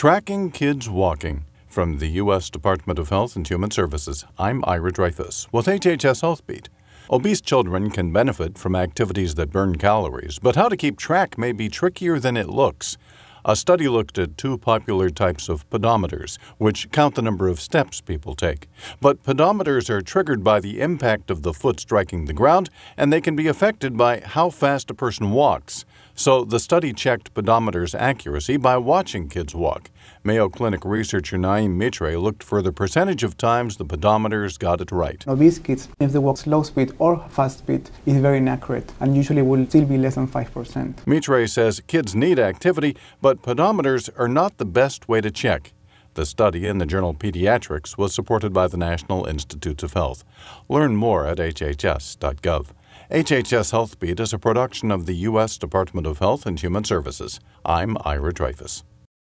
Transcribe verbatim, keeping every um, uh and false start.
Tracking Kids Walking. From the U S Department of Health and Human Services, I'm Ira Dreyfus with H H S Health Beat. Obese children can benefit from activities that burn calories, but how to keep track may be trickier than it looks. A study looked at two popular types of pedometers, which count the number of steps people take. But pedometers are triggered by the impact of the foot striking the ground, and they can be affected by how fast a person walks. So the study checked pedometers' accuracy by watching kids walk. Mayo Clinic researcher Naeem Mitre looked for the percentage of times the pedometers got it right. Obese kids, if they walk slow speed or fast speed, is very inaccurate and usually will still be less than five percent. Mitre says kids need activity, but pedometers are not the best way to check. The study in the journal Pediatrics was supported by the National Institutes of Health. Learn more at H H S dot gov. H H S Health Beat is a production of the U S Department of Health and Human Services. I'm Ira Dreyfus.